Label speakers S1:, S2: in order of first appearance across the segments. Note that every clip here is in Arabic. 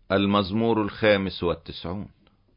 S1: المزمور 95.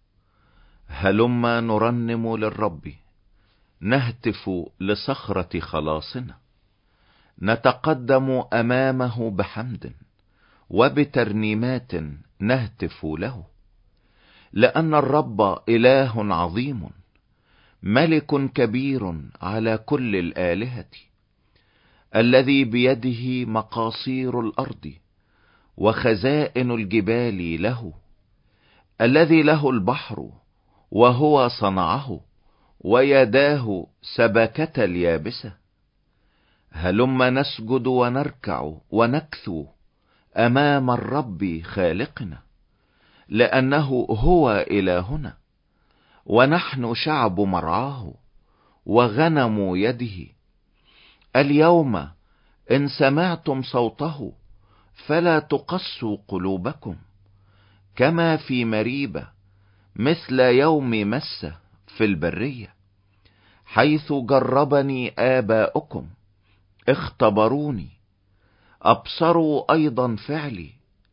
S1: هلما نرنم للرب، نهتف لصخرة خلاصنا، نتقدم أمامه بحمد وبترنيمات نهتف له، لأن الرب إله عظيم، ملك كبير على كل الآلهة، الذي بيده مقاصير الأرض وخزائن الجبال له، الذي له البحر وهو صنعه، ويداه سبكة اليابسة. هلما نسجد ونركع ونكثو أمام الرب خالقنا، لأنه هو إلهنا، ونحن شعب مرعاه وغنم يده. اليوم إن سمعتم صوته فلا تقسوا قلوبكم، كما في مريبة، مثل يوم مسة في البرية، حيث جربني آباؤكم اختبروني، أبصروا أيضا فعلي.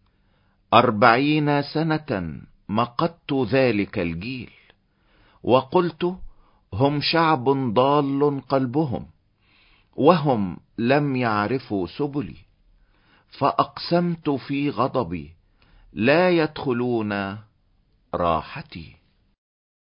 S1: 40 سنة مقدت ذلك الجيل، وقلت هم شعب ضال قلبهم، وهم لم يعرفوا سبلي. فأقسمت في غضبي لا يدخلون راحتي.